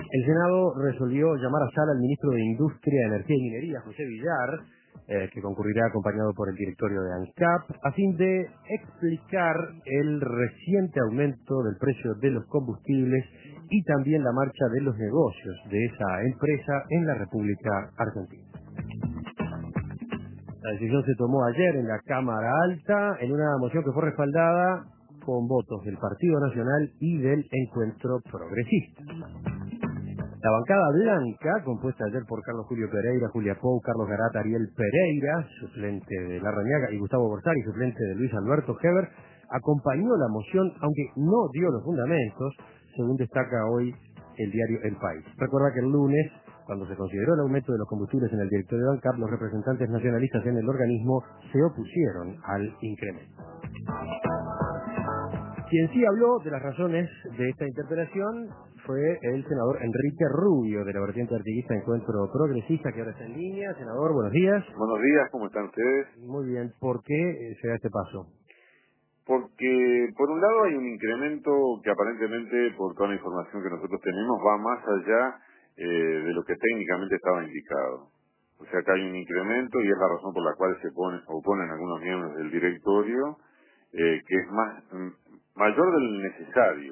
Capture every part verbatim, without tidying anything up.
El Senado resolvió llamar a sala al ministro de Industria, Energía y Minería, José Villar, eh, que concurrirá acompañado por el directorio de ANCAP, a fin de explicar el reciente aumento del precio de los combustibles y también la marcha de los negocios de esa empresa en la República Argentina. La decisión se tomó ayer en la Cámara Alta en una moción que fue respaldada con votos del Partido Nacional y del Encuentro Progresista. La bancada blanca, compuesta ayer por Carlos Julio Pereira, Julia Pou, Carlos Garata, Ariel Pereira, suplente de Larrañaga, y Gustavo Borsari, suplente de Luis Alberto Heber, acompañó la moción, aunque no dio los fundamentos, según destaca hoy el diario El País. Recuerda que el lunes, cuando se consideró el aumento de los combustibles en el directorio de ANCAP, los representantes nacionalistas en el organismo se opusieron al incremento. Quien sí habló de las razones de esta interpelación fue el senador Enrique Rubio, de la vertiente artiguista Encuentro Progresista, que ahora está en línea. Senador, buenos días. Buenos días, ¿cómo están ustedes? Muy bien. ¿Por qué se da este paso? Porque, por un lado, hay un incremento que aparentemente, por toda la información que nosotros tenemos, va más allá eh, de lo que técnicamente estaba indicado. O sea, que hay un incremento y es la razón por la cual se pone, oponen algunos miembros del directorio, eh, que es más mm, mayor del necesario.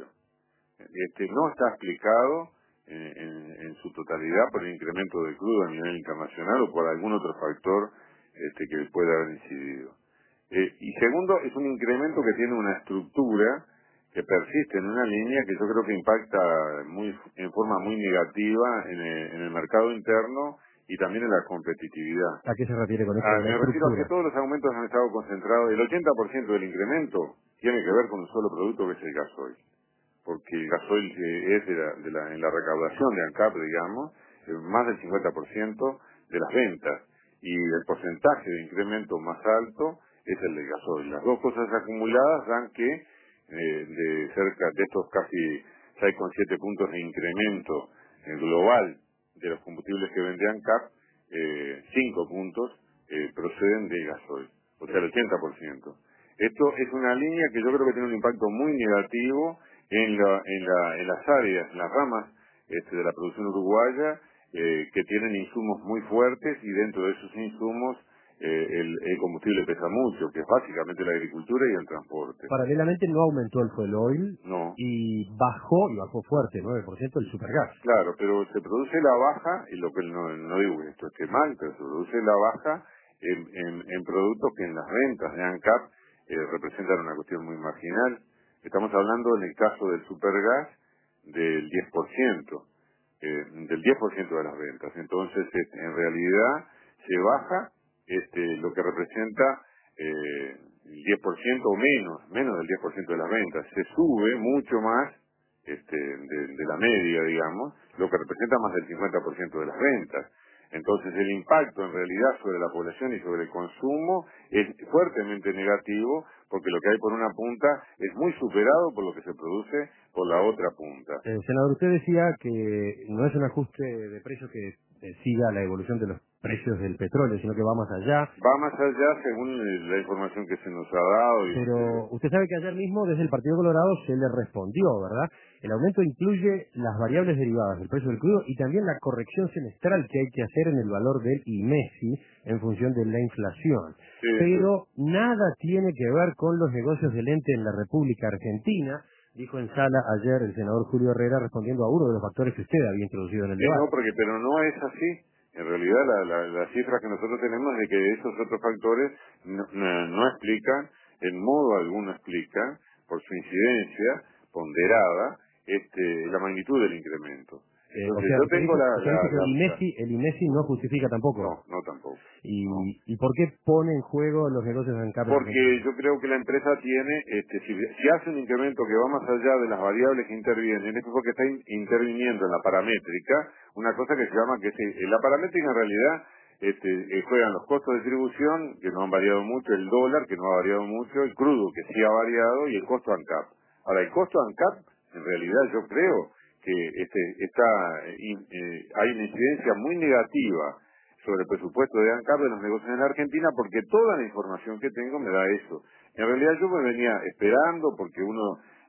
Este, no está explicado en, en, en su totalidad por el incremento del crudo a nivel internacional o por algún otro factor este, que pueda haber incidido. Eh, y segundo, es un incremento que tiene una estructura que persiste en una línea que yo creo que impacta muy en forma muy negativa en el, en el mercado interno y también en la competitividad. ¿A qué se refiere con esto Ah, de la me refiero a que estructura? todos los aumentos han estado concentrados, el ochenta por ciento del incremento tiene que ver con un solo producto que es el gasoil, porque el gasoil eh, es de la, de la, en la recaudación de ANCAP, digamos, eh, más del cincuenta por ciento de las ventas, y el porcentaje de incremento más alto es el del gasoil. Las dos cosas acumuladas dan que eh, de cerca de estos casi seis coma siete puntos de incremento eh, global de los combustibles que vende ANCAP, eh, cinco puntos eh, proceden del gasoil, o sea el ochenta por ciento. Esto es una línea que yo creo que tiene un impacto muy negativo en, la, en, la, en las áreas, en las ramas este, de la producción uruguaya, eh, que tienen insumos muy fuertes, y dentro de esos insumos eh, el, el combustible pesa mucho, que es básicamente la agricultura y el transporte. Paralelamente no aumentó el fuel oil No. y bajó, y bajó fuerte, nueve por ciento, el supergas. Claro, pero se produce la baja, y lo que no, no digo que esto esté mal, pero se produce la baja en, en, en productos que en las ventas de ANCAP eh, representan una cuestión muy marginal. Estamos hablando en el caso del supergas del diez por ciento, eh, del diez por ciento de las ventas. Entonces, este, en realidad, se baja este, lo que representa eh, el diez por ciento o menos, menos del diez por ciento de las ventas. Se sube mucho más este, de, de la media, digamos, lo que representa más del cincuenta por ciento de las ventas. Entonces el impacto en realidad sobre la población y sobre el consumo es fuertemente negativo, porque lo que hay por una punta es muy superado por lo que se produce por la otra punta. Eh, senador, usted decía que no es un ajuste de precios que eh, siga la evolución de los precios del petróleo, sino que va más allá. Va más allá según eh, la información que se nos ha dado. Y Pero usted sabe que ayer mismo desde el Partido Colorado se le respondió, ¿verdad? El aumento incluye las variables derivadas del precio del crudo y también la corrección semestral que hay que hacer en el valor del IMESI en función de la inflación. sí, Pero sí. nada tiene que ver con los negocios del ente en la República Argentina, dijo en sala ayer el senador Julio Herrera, respondiendo a uno de los factores que usted había introducido en el Eh, no, debate. porque, pero no es así. En realidad, la, la, la cifra que nosotros tenemos es de que esos otros factores no, no, no explican, en modo alguno explican, por su incidencia ponderada, este, la magnitud del incremento. Eh, o Entonces, sea, yo usted tengo dice, la... usted la, dice que el la, la IMESI, el IMESI no justifica tampoco. no, no tampoco. ¿Y, No. ¿Y por qué pone en juego los negocios de ANCAP en Porque Argentina? yo creo que la empresa tiene, este, si, si hace un incremento que va más allá de las variables que intervienen, es porque está in, interviniendo en la paramétrica, una cosa que se llama, que es, la paramétrica en realidad este, eh, juegan los costos de distribución, que no han variado mucho, el dólar, que no ha variado mucho, el crudo, que sí ha variado, y el costo ANCAP. Ahora, el costo ANCAP, en realidad yo creo que este, está, eh, in, eh, hay una incidencia muy negativa sobre el presupuesto de ANCAP de los negocios en la Argentina, porque toda la información que tengo me da eso. En realidad yo me venía esperando, porque uno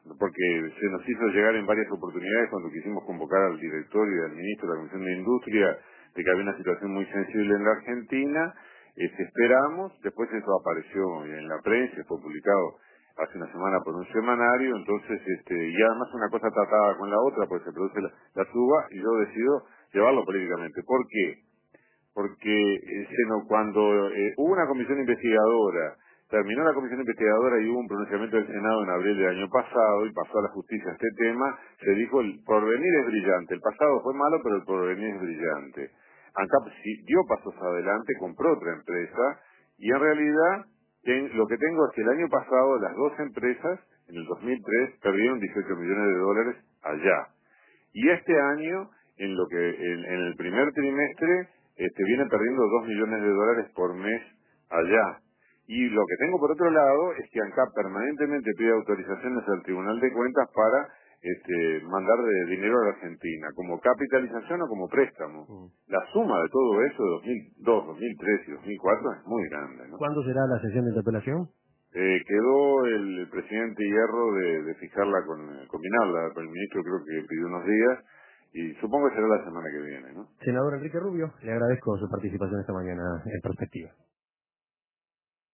porque se nos hizo llegar en varias oportunidades cuando quisimos convocar al director y al ministro de la Comisión de Industria de que había una situación muy sensible en la Argentina. Este, esperamos, después eso apareció en la prensa, fue publicado hace una semana por un semanario, entonces, este, y además una cosa tratada con la otra, pues se produce la, la suba y yo decido llevarlo políticamente. ¿Por qué? Porque eh, se no- cuando eh, hubo una comisión investigadora, terminó la comisión investigadora y hubo un pronunciamiento del Senado en abril del año pasado y pasó a la justicia este tema, se dijo el porvenir es brillante, el pasado fue malo pero el porvenir es brillante. ANCAP sí dio pasos adelante, compró otra empresa y en realidad ten- lo que tengo es que el año pasado las dos empresas, en el dos mil tres, perdieron dieciocho millones de dólares allá. Y este año, en lo que en, en el primer trimestre, este, vienen perdiendo dos millones de dólares por mes allá. Y lo que tengo por otro lado es que ANCAP permanentemente pide autorizaciones al Tribunal de Cuentas para este, mandar de dinero a la Argentina, como capitalización o como préstamo. Mm. La suma de todo eso de dos mil dos, dos mil tres y dos mil cuatro es muy grande, ¿no? ¿Cuándo será la sesión de interpelación? Eh, quedó el presidente Hierro de, de fijarla con, eh, combinarla, con el ministro creo que pidió unos días, y supongo que será la semana que viene, ¿no? Senador Enrique Rubio, le agradezco su participación esta mañana en Perspectiva.